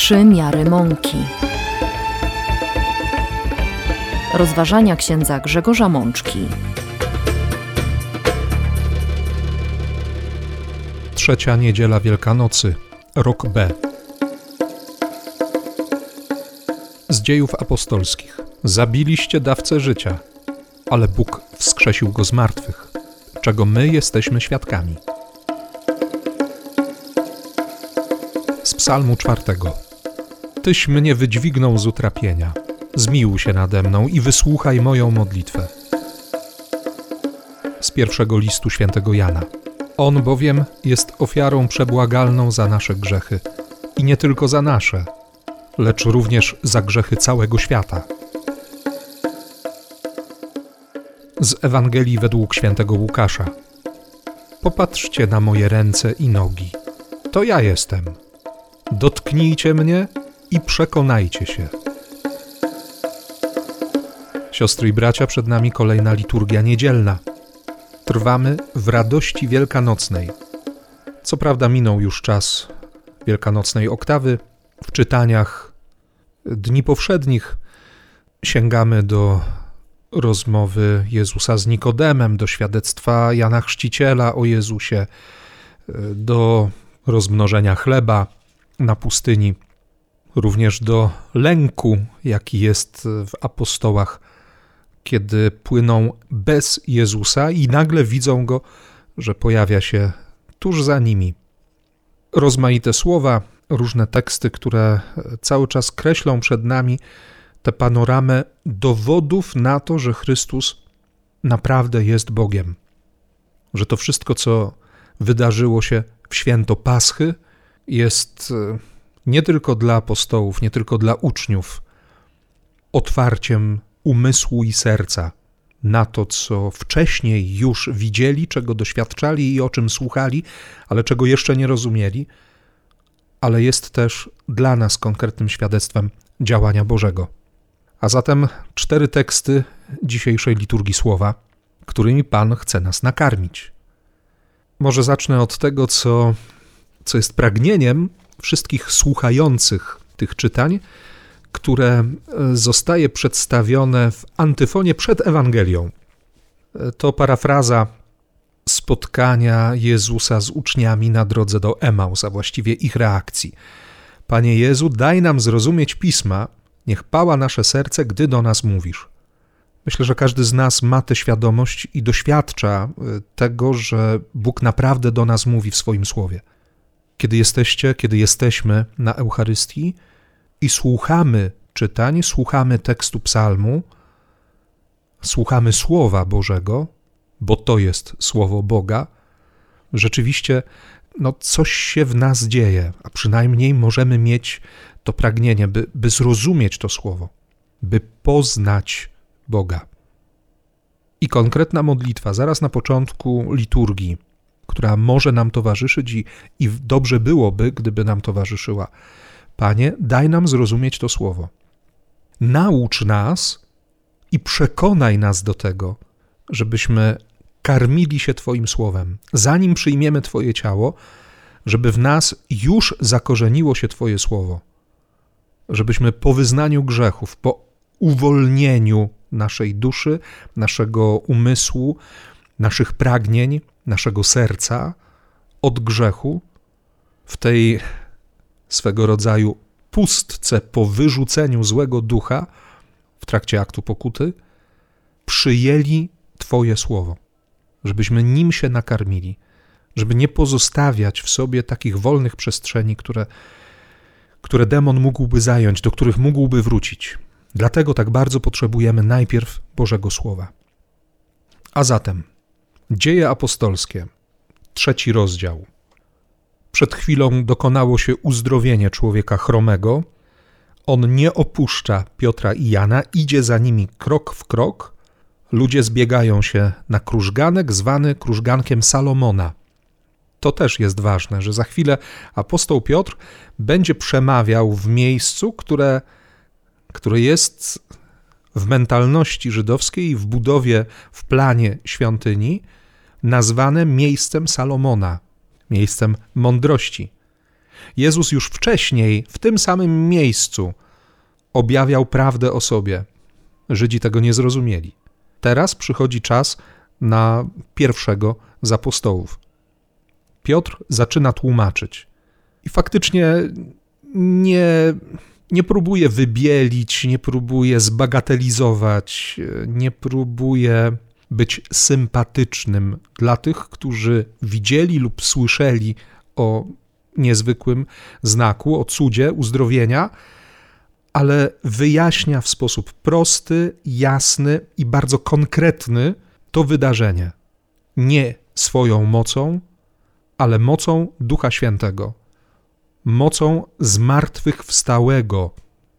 3 miary mąki. Rozważania księdza Grzegorza Mączki. Trzecia niedziela Wielkanocy, rok B. Z Dziejów Apostolskich. Zabiliście dawcę życia, ale Bóg wskrzesił go z martwych, czego my jesteśmy świadkami. Z Psalmu 4. Tyś mnie wydźwignął z utrapienia, zmiłuj się nade mną i wysłuchaj moją modlitwę. Z pierwszego listu świętego Jana. On bowiem jest ofiarą przebłagalną za nasze grzechy i nie tylko za nasze, lecz również za grzechy całego świata. Z Ewangelii według świętego Łukasza. Popatrzcie na moje ręce i nogi. To ja jestem. Dotknijcie mnie i przekonajcie się. Siostry i bracia, przed nami kolejna liturgia niedzielna. Trwamy w radości wielkanocnej. Co prawda minął już czas wielkanocnej oktawy. W czytaniach dni powszednich sięgamy do rozmowy Jezusa z Nikodemem, do świadectwa Jana Chrzciciela o Jezusie, do rozmnożenia chleba na pustyni, również do lęku, jaki jest w apostołach, kiedy płyną bez Jezusa i nagle widzą Go, że pojawia się tuż za nimi. Rozmaite słowa, różne teksty, które cały czas kreślą przed nami tę panoramę dowodów na to, że Chrystus naprawdę jest Bogiem. Że to wszystko, co wydarzyło się w święto Paschy, jest nie tylko dla apostołów, nie tylko dla uczniów, otwarciem umysłu i serca na to, co wcześniej już widzieli, czego doświadczali i o czym słuchali, ale czego jeszcze nie rozumieli, ale jest też dla nas konkretnym świadectwem działania Bożego. A zatem 4 teksty dzisiejszej liturgii słowa, którymi Pan chce nas nakarmić. Może zacznę od tego, co jest pragnieniem wszystkich słuchających tych czytań, które zostaje przedstawione w antyfonie przed Ewangelią. To parafraza spotkania Jezusa z uczniami na drodze do Emaus, a właściwie ich reakcji. Panie Jezu, daj nam zrozumieć Pisma, niech pała nasze serce, gdy do nas mówisz. Myślę, że każdy z nas ma tę świadomość i doświadcza tego, że Bóg naprawdę do nas mówi w swoim słowie. Kiedy jesteśmy na Eucharystii i słuchamy czytań, słuchamy tekstu psalmu, słuchamy Słowa Bożego, bo to jest Słowo Boga, rzeczywiście coś się w nas dzieje, a przynajmniej możemy mieć to pragnienie, by zrozumieć to Słowo, by poznać Boga. I konkretna modlitwa zaraz na początku liturgii, która może nam towarzyszyć i dobrze byłoby, gdyby nam towarzyszyła. Panie, daj nam zrozumieć to Słowo. Naucz nas i przekonaj nas do tego, żebyśmy karmili się Twoim Słowem. Zanim przyjmiemy Twoje ciało, żeby w nas już zakorzeniło się Twoje Słowo. Żebyśmy po wyznaniu grzechów, po uwolnieniu naszej duszy, naszego umysłu, naszych pragnień, naszego serca od grzechu, w tej swego rodzaju pustce po wyrzuceniu złego ducha w trakcie aktu pokuty, przyjęli Twoje Słowo, żebyśmy nim się nakarmili, żeby nie pozostawiać w sobie takich wolnych przestrzeni, które demon mógłby zająć, do których mógłby wrócić. Dlatego tak bardzo potrzebujemy najpierw Bożego Słowa. A zatem Dzieje apostolskie, 3 rozdział. Przed chwilą dokonało się uzdrowienie człowieka chromego. On nie opuszcza Piotra i Jana, idzie za nimi krok w krok. Ludzie zbiegają się na krużganek zwany krużgankiem Salomona. To też jest ważne, że za chwilę apostoł Piotr będzie przemawiał w miejscu, które jest w mentalności żydowskiej i w budowie, w planie świątyni nazwane miejscem Salomona, miejscem mądrości. Jezus już wcześniej, w tym samym miejscu, objawiał prawdę o sobie. Żydzi tego nie zrozumieli. Teraz przychodzi czas na pierwszego z apostołów. Piotr zaczyna tłumaczyć. I faktycznie nie próbuje wybielić, nie próbuje zbagatelizować, nie próbuje być sympatycznym dla tych, którzy widzieli lub słyszeli o niezwykłym znaku, o cudzie uzdrowienia, ale wyjaśnia w sposób prosty, jasny i bardzo konkretny to wydarzenie. Nie swoją mocą, ale mocą Ducha Świętego, mocą zmartwychwstałego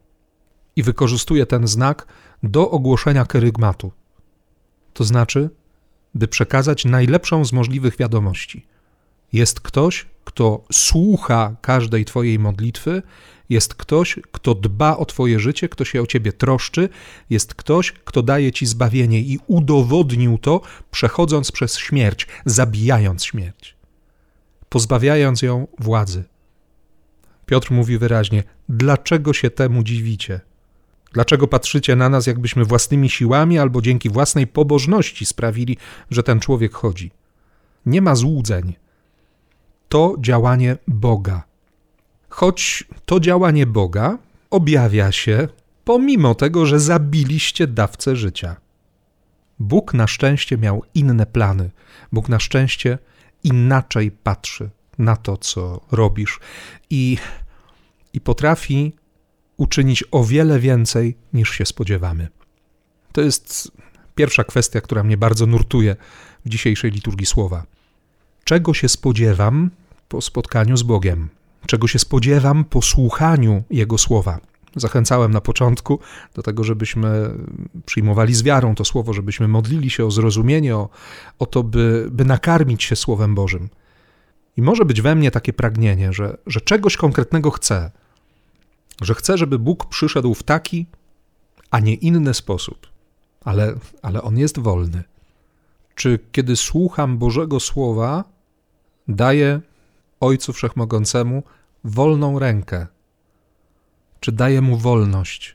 i wykorzystuje ten znak do ogłoszenia kerygmatu. To znaczy, by przekazać najlepszą z możliwych wiadomości. Jest ktoś, kto słucha każdej twojej modlitwy, jest ktoś, kto dba o twoje życie, kto się o ciebie troszczy, jest ktoś, kto daje ci zbawienie i udowodnił to, przechodząc przez śmierć, zabijając śmierć, pozbawiając ją władzy. Piotr mówi wyraźnie, dlaczego się temu dziwicie? Dlaczego patrzycie na nas, jakbyśmy własnymi siłami albo dzięki własnej pobożności sprawili, że ten człowiek chodzi? Nie ma złudzeń. To działanie Boga. Choć to działanie Boga objawia się pomimo tego, że zabiliście dawcę życia. Bóg na szczęście miał inne plany. Bóg na szczęście inaczej patrzy na to, co robisz i potrafi uczynić o wiele więcej, niż się spodziewamy. To jest pierwsza kwestia, która mnie bardzo nurtuje w dzisiejszej liturgii słowa. Czego się spodziewam po spotkaniu z Bogiem? Czego się spodziewam po słuchaniu Jego słowa? Zachęcałem na początku do tego, żebyśmy przyjmowali z wiarą to słowo, żebyśmy modlili się o zrozumienie, o to, by nakarmić się Słowem Bożym. I może być we mnie takie pragnienie, że czegoś konkretnego chcę, że chcę, żeby Bóg przyszedł w taki, a nie inny sposób, ale On jest wolny. Czy kiedy słucham Bożego Słowa, daję Ojcu Wszechmogącemu wolną rękę? Czy daję Mu wolność?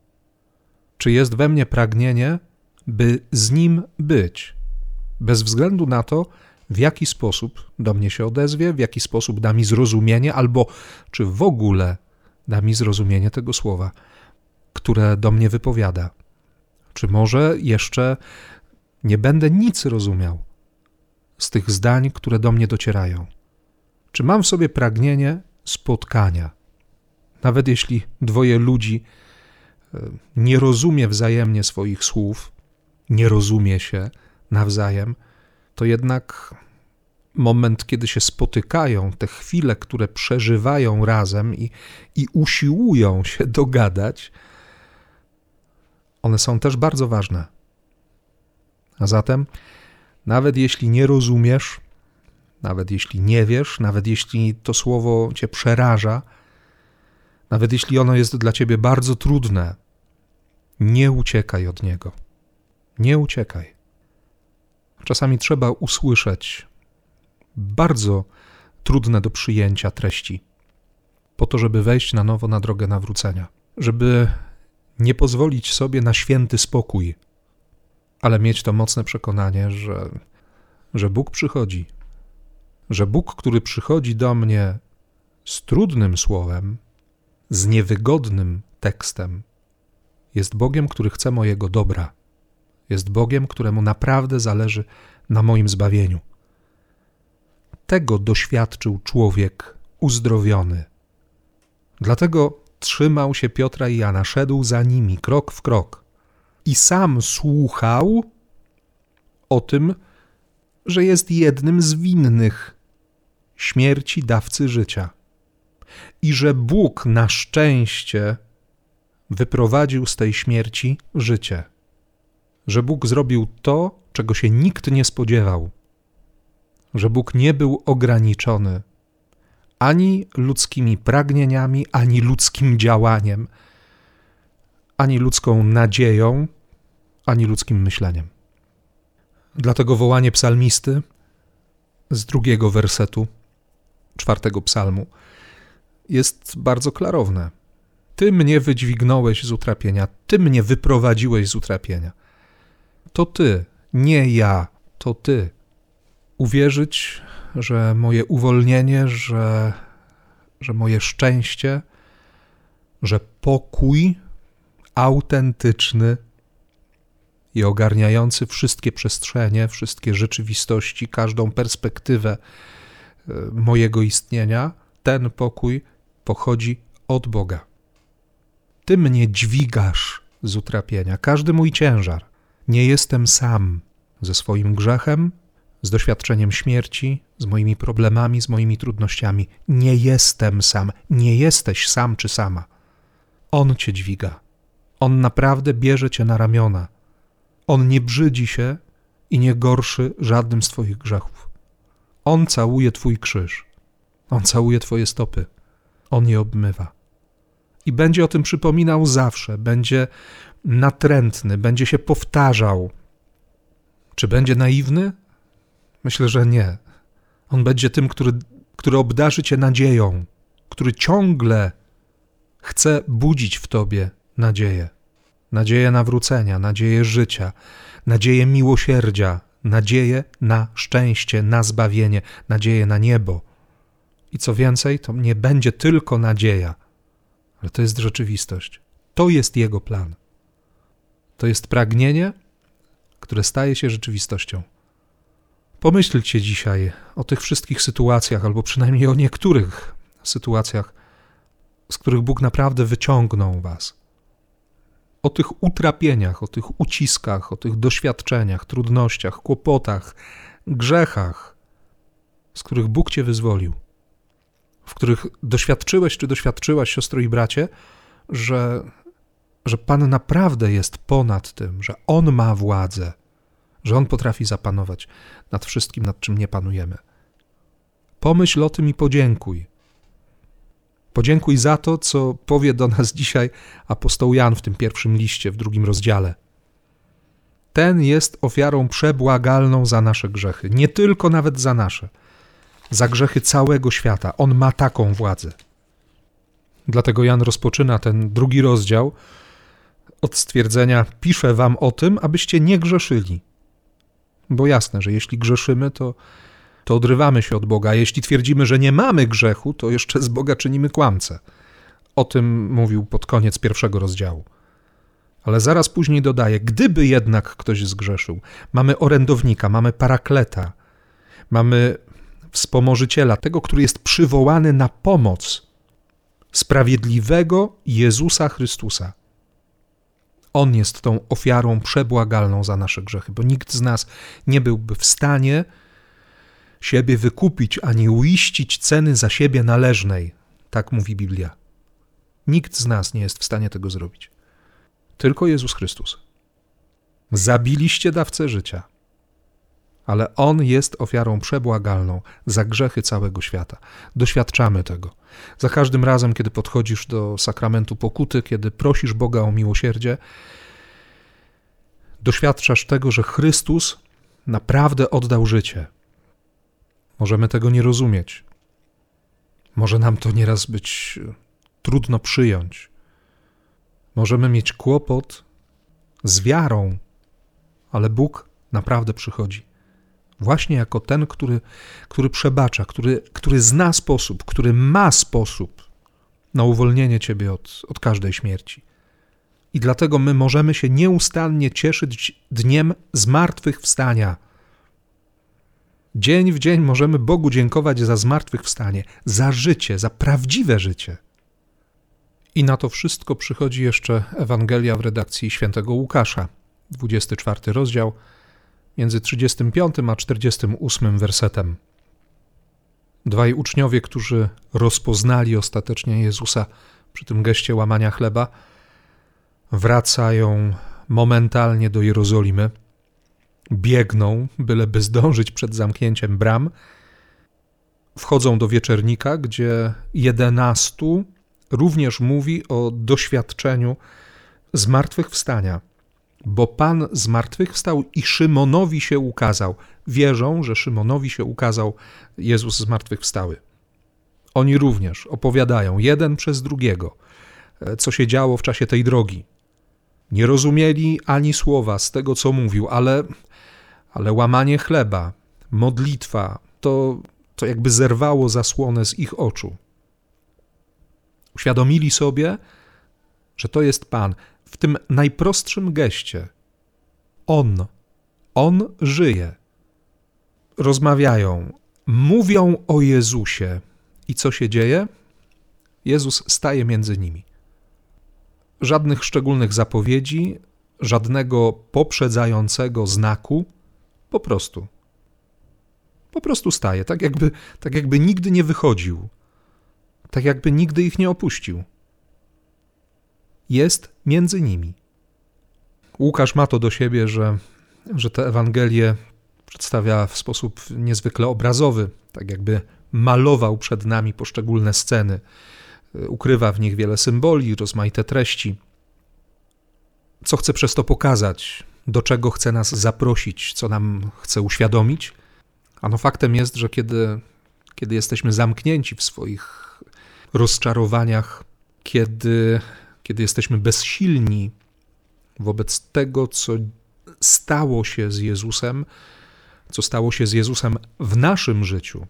Czy jest we mnie pragnienie, by z Nim być, bez względu na to, w jaki sposób do mnie się odezwie, w jaki sposób da mi zrozumienie, albo czy w ogóle da mi zrozumienie tego słowa, które do mnie wypowiada. Czy może jeszcze nie będę nic rozumiał z tych zdań, które do mnie docierają? Czy mam w sobie pragnienie spotkania? Nawet jeśli dwoje ludzi nie rozumie wzajemnie swoich słów, nie rozumie się nawzajem, to jednak moment, kiedy się spotykają, te chwile, które przeżywają razem i usiłują się dogadać, one są też bardzo ważne. A zatem, nawet jeśli nie rozumiesz, nawet jeśli nie wiesz, nawet jeśli to słowo cię przeraża, nawet jeśli ono jest dla ciebie bardzo trudne, nie uciekaj od niego. Nie uciekaj. Czasami trzeba usłyszeć bardzo trudne do przyjęcia treści, po to, żeby wejść na nowo na drogę nawrócenia, żeby nie pozwolić sobie na święty spokój, ale mieć to mocne przekonanie, że Bóg przychodzi, że Bóg, który przychodzi do mnie z trudnym słowem, z niewygodnym tekstem, jest Bogiem, który chce mojego dobra, jest Bogiem, któremu naprawdę zależy na moim zbawieniu. Tego doświadczył człowiek uzdrowiony. Dlatego trzymał się Piotra i Jana, szedł za nimi krok w krok i sam słuchał o tym, że jest jednym z winnych śmierci dawcy życia i że Bóg na szczęście wyprowadził z tej śmierci życie, że Bóg zrobił to, czego się nikt nie spodziewał, że Bóg nie był ograniczony ani ludzkimi pragnieniami, ani ludzkim działaniem, ani ludzką nadzieją, ani ludzkim myśleniem. Dlatego wołanie psalmisty z 2 wersetu 4 psalmu jest bardzo klarowne. Ty mnie wydźwignąłeś z utrapienia, Ty mnie wyprowadziłeś z utrapienia. To Ty, nie ja, to Ty. Uwierzyć, że moje uwolnienie, że moje szczęście, że pokój autentyczny i ogarniający wszystkie przestrzenie, wszystkie rzeczywistości, każdą perspektywę mojego istnienia, ten pokój pochodzi od Boga. Ty mnie dźwigasz z utrapienia, każdy mój ciężar. Nie jestem sam ze swoim grzechem, z doświadczeniem śmierci, z moimi problemami, z moimi trudnościami. Nie jestem sam, nie jesteś sam czy sama. On cię dźwiga. On naprawdę bierze cię na ramiona. On nie brzydzi się i nie gorszy żadnym z twoich grzechów. On całuje twój krzyż. On całuje twoje stopy. On je obmywa. I będzie o tym przypominał zawsze. Będzie natrętny, będzie się powtarzał. Czy będzie naiwny? Myślę, że nie. On będzie tym, który obdarzy cię nadzieją, który ciągle chce budzić w tobie nadzieję. Nadzieję nawrócenia, nadzieję życia, nadzieję miłosierdzia, nadzieję na szczęście, na zbawienie, nadzieję na niebo. I co więcej, to nie będzie tylko nadzieja, ale to jest rzeczywistość. To jest Jego plan. To jest pragnienie, które staje się rzeczywistością. Pomyślcie dzisiaj o tych wszystkich sytuacjach, albo przynajmniej o niektórych sytuacjach, z których Bóg naprawdę wyciągnął was. O tych utrapieniach, o tych uciskach, o tych doświadczeniach, trudnościach, kłopotach, grzechach, z których Bóg cię wyzwolił, w których doświadczyłeś czy doświadczyłaś, siostro i bracie, że Pan naprawdę jest ponad tym, że On ma władzę, że On potrafi zapanować nad wszystkim, nad czym nie panujemy. Pomyśl o tym i podziękuj. Podziękuj za to, co powie do nas dzisiaj apostoł Jan w tym pierwszym liście, w 2 rozdziale. Ten jest ofiarą przebłagalną za nasze grzechy, nie tylko nawet za nasze, za grzechy całego świata. On ma taką władzę. Dlatego Jan rozpoczyna ten 2 rozdział od stwierdzenia: piszę wam o tym, abyście nie grzeszyli. Bo jasne, że jeśli grzeszymy, to odrywamy się od Boga, a jeśli twierdzimy, że nie mamy grzechu, to jeszcze z Boga czynimy kłamcę. O tym mówił pod koniec 1 rozdziału. Ale zaraz później dodaje: gdyby jednak ktoś zgrzeszył, mamy orędownika, mamy parakleta, mamy wspomożyciela, tego, który jest przywołany na pomoc, sprawiedliwego Jezusa Chrystusa. On jest tą ofiarą przebłagalną za nasze grzechy, bo nikt z nas nie byłby w stanie siebie wykupić, ani uiścić ceny za siebie należnej. Tak mówi Biblia. Nikt z nas nie jest w stanie tego zrobić. Tylko Jezus Chrystus. Zabiliście dawcę życia, ale On jest ofiarą przebłagalną za grzechy całego świata. Doświadczamy tego. Za każdym razem, kiedy podchodzisz do sakramentu pokuty, kiedy prosisz Boga o miłosierdzie, doświadczasz tego, że Chrystus naprawdę oddał życie. Możemy tego nie rozumieć. Może nam to nieraz być trudno przyjąć. Możemy mieć kłopot z wiarą, ale Bóg naprawdę przychodzi. Właśnie jako ten, który przebacza, który zna sposób, który ma sposób na uwolnienie ciebie od każdej śmierci. I dlatego my możemy się nieustannie cieszyć dniem zmartwychwstania. Dzień w dzień możemy Bogu dziękować za zmartwychwstanie, za życie, za prawdziwe życie. I na to wszystko przychodzi jeszcze Ewangelia w redakcji świętego Łukasza, 24 rozdział, między 35 a 48 wersetem. 2 uczniowie, którzy rozpoznali ostatecznie Jezusa przy tym geście łamania chleba, wracają momentalnie do Jerozolimy, biegną, byleby zdążyć przed zamknięciem bram, wchodzą do wieczernika, gdzie 11 również mówi o doświadczeniu zmartwychwstania, bo Pan zmartwychwstał i Szymonowi się ukazał. Wierzą, że Szymonowi się ukazał Jezus zmartwychwstały. Oni również opowiadają jeden przez drugiego, co się działo w czasie tej drogi. Nie rozumieli ani słowa z tego, co mówił, ale łamanie chleba, modlitwa, to jakby zerwało zasłonę z ich oczu. Uświadomili sobie, że to jest Pan. W tym najprostszym geście On żyje. Rozmawiają, mówią o Jezusie. I co się dzieje? Jezus staje między nimi. Żadnych szczególnych zapowiedzi, żadnego poprzedzającego znaku, po prostu staje, tak jakby nigdy nie wychodził, tak jakby nigdy ich nie opuścił. Jest między nimi. Łukasz ma to do siebie, że tę Ewangelię przedstawia w sposób niezwykle obrazowy, tak jakby malował przed nami poszczególne sceny. Ukrywa w nich wiele symboli, rozmaite treści. Co chce przez to pokazać? Do czego chce nas zaprosić? Co nam chce uświadomić? Ano faktem jest, że kiedy jesteśmy zamknięci w swoich rozczarowaniach, kiedy jesteśmy bezsilni wobec tego, co stało się z Jezusem, co stało się z Jezusem w naszym życiu,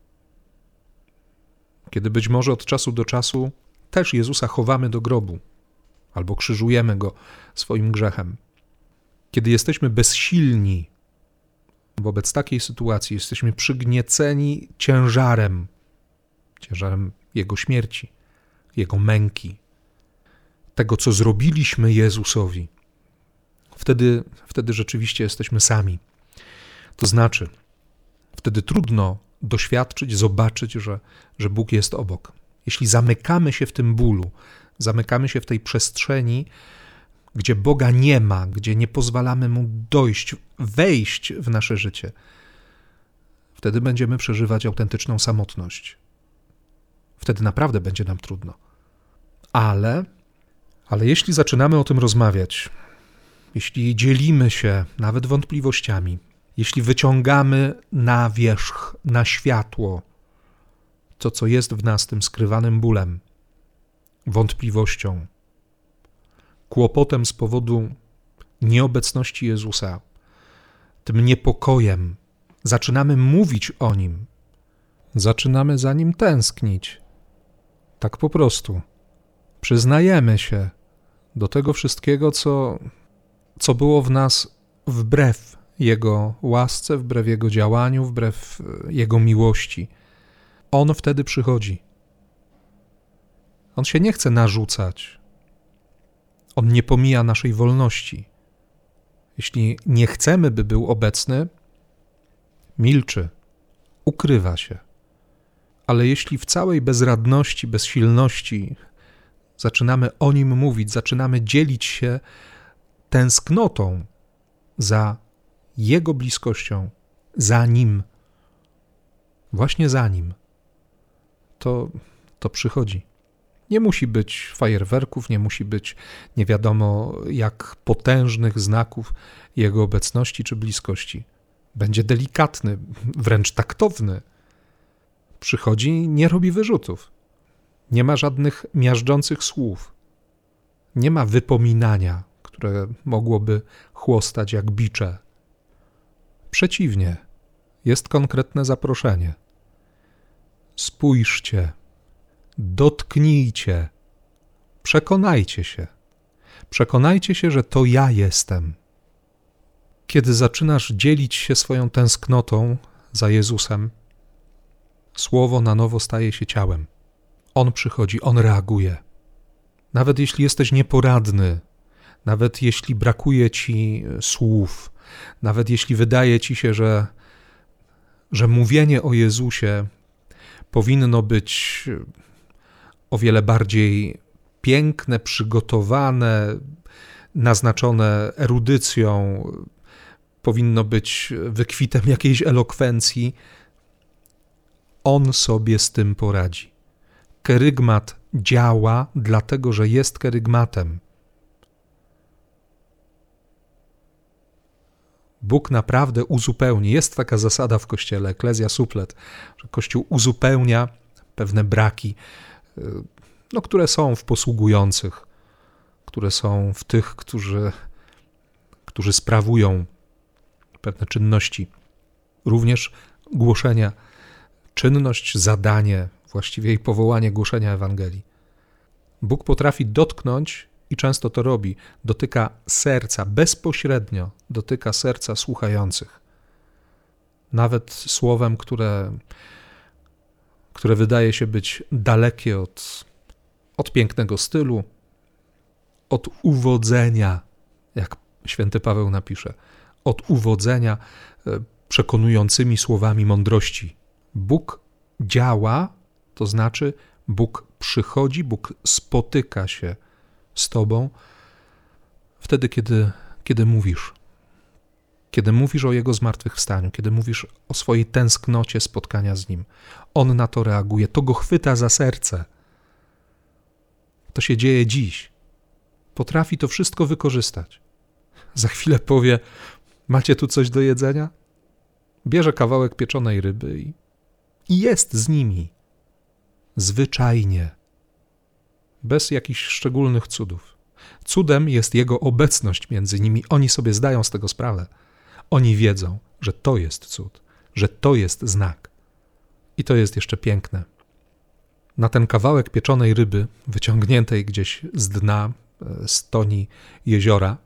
kiedy być może od czasu do czasu też Jezusa chowamy do grobu albo krzyżujemy Go swoim grzechem. Kiedy jesteśmy bezsilni wobec takiej sytuacji, jesteśmy przygnieceni ciężarem Jego śmierci, Jego męki, tego, co zrobiliśmy Jezusowi, wtedy rzeczywiście jesteśmy sami. To znaczy, wtedy trudno doświadczyć, zobaczyć, że Bóg jest obok. Jeśli zamykamy się w tym bólu, zamykamy się w tej przestrzeni, gdzie Boga nie ma, gdzie nie pozwalamy Mu wejść w nasze życie, wtedy będziemy przeżywać autentyczną samotność. Wtedy naprawdę będzie nam trudno. Ale jeśli zaczynamy o tym rozmawiać, jeśli dzielimy się nawet wątpliwościami, jeśli wyciągamy na wierzch, na światło to, co jest w nas tym skrywanym bólem, wątpliwością, kłopotem z powodu nieobecności Jezusa, tym niepokojem, zaczynamy mówić o Nim, zaczynamy za Nim tęsknić. Tak po prostu. Przyznajemy się do tego wszystkiego, co było w nas wbrew Jego łasce, wbrew Jego działaniu, wbrew Jego miłości. On wtedy przychodzi. On się nie chce narzucać. On nie pomija naszej wolności. Jeśli nie chcemy, by był obecny, milczy, ukrywa się. Ale jeśli w całej bezradności, bezsilności zaczynamy o Nim mówić, zaczynamy dzielić się tęsknotą za Jego bliskością, za Nim, właśnie za Nim, to przychodzi. Nie musi być fajerwerków, nie musi być nie wiadomo jak potężnych znaków Jego obecności czy bliskości. Będzie delikatny, wręcz taktowny. Przychodzi, nie robi wyrzutów. Nie ma żadnych miażdżących słów. Nie ma wypominania, które mogłoby chłostać jak bicze. Przeciwnie, jest konkretne zaproszenie. Spójrzcie, dotknijcie, przekonajcie się. Przekonajcie się, że to ja jestem. Kiedy zaczynasz dzielić się swoją tęsknotą za Jezusem, Słowo na nowo staje się ciałem. On przychodzi, On reaguje. Nawet jeśli jesteś nieporadny, nawet jeśli brakuje ci słów, nawet jeśli wydaje ci się, że mówienie o Jezusie powinno być o wiele bardziej piękne, przygotowane, naznaczone erudycją, powinno być wykwitem jakiejś elokwencji, On sobie z tym poradzi. Kerygmat działa dlatego, że jest kerygmatem. Bóg naprawdę uzupełni. Jest taka zasada w Kościele, Ecclesia Supplet, że Kościół uzupełnia pewne braki, które są w posługujących, które są w tych, którzy sprawują pewne czynności, również głoszenia, czynność, zadanie, właściwie i powołanie głoszenia Ewangelii. Bóg potrafi dotknąć i często to robi, dotyka serca, bezpośrednio dotyka serca słuchających. Nawet słowem, które wydaje się być dalekie od pięknego stylu, od uwodzenia, jak święty Paweł napisze, od uwodzenia przekonującymi słowami mądrości. Bóg działa, to znaczy Bóg przychodzi, Bóg spotyka się z tobą wtedy, kiedy mówisz. Kiedy mówisz o Jego zmartwychwstaniu, kiedy mówisz o swojej tęsknocie spotkania z Nim. On na to reaguje, to go chwyta za serce. To się dzieje dziś. Potrafi to wszystko wykorzystać. Za chwilę powie, macie tu coś do jedzenia? Bierze kawałek pieczonej ryby i jest z nimi. Zwyczajnie. Bez jakichś szczególnych cudów. Cudem jest Jego obecność między nimi. Oni sobie zdają z tego sprawę. Oni wiedzą, że to jest cud, że to jest znak. I to jest jeszcze piękne. Na ten kawałek pieczonej ryby, wyciągniętej gdzieś z dna, z toni jeziora,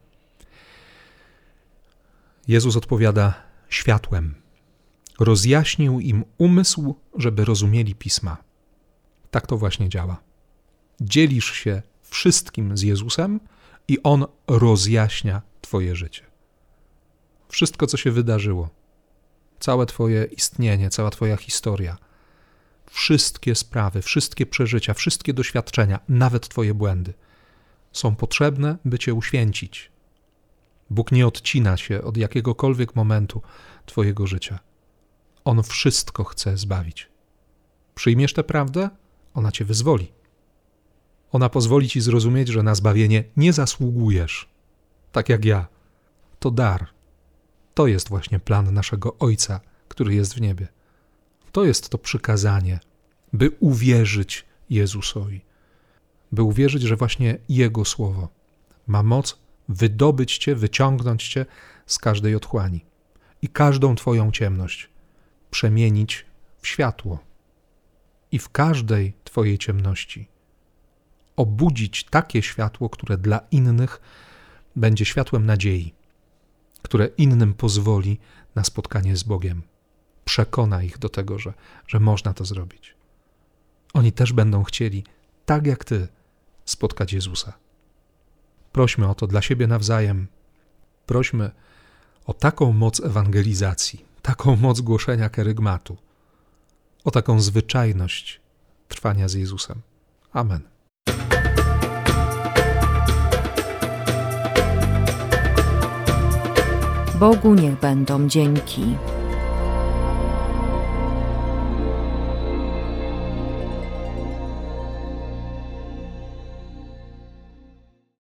Jezus odpowiada światłem. Rozjaśnił im umysł, żeby rozumieli Pisma. Tak to właśnie działa. Dzielisz się wszystkim z Jezusem i On rozjaśnia twoje życie. Wszystko, co się wydarzyło, całe twoje istnienie, cała twoja historia, wszystkie sprawy, wszystkie przeżycia, wszystkie doświadczenia, nawet twoje błędy, są potrzebne, by cię uświęcić. Bóg nie odcina się od jakiegokolwiek momentu twojego życia. On wszystko chce zbawić. Przyjmiesz tę prawdę, ona cię wyzwoli. Ona pozwoli ci zrozumieć, że na zbawienie nie zasługujesz, tak jak ja. To dar. To jest właśnie plan naszego Ojca, który jest w niebie. To jest to przykazanie, by uwierzyć Jezusowi. By uwierzyć, że właśnie Jego słowo ma moc wydobyć cię, wyciągnąć cię z każdej otchłani i każdą twoją ciemność przemienić w światło. I w każdej twojej ciemności obudzić takie światło, które dla innych będzie światłem nadziei, które innym pozwoli na spotkanie z Bogiem. Przekona ich do tego, że można to zrobić. Oni też będą chcieli, tak jak ty, spotkać Jezusa. Prośmy o to dla siebie nawzajem. Prośmy o taką moc ewangelizacji, taką moc głoszenia kerygmatu, o taką zwyczajność trwania z Jezusem. Amen. Bogu niech będą dzięki.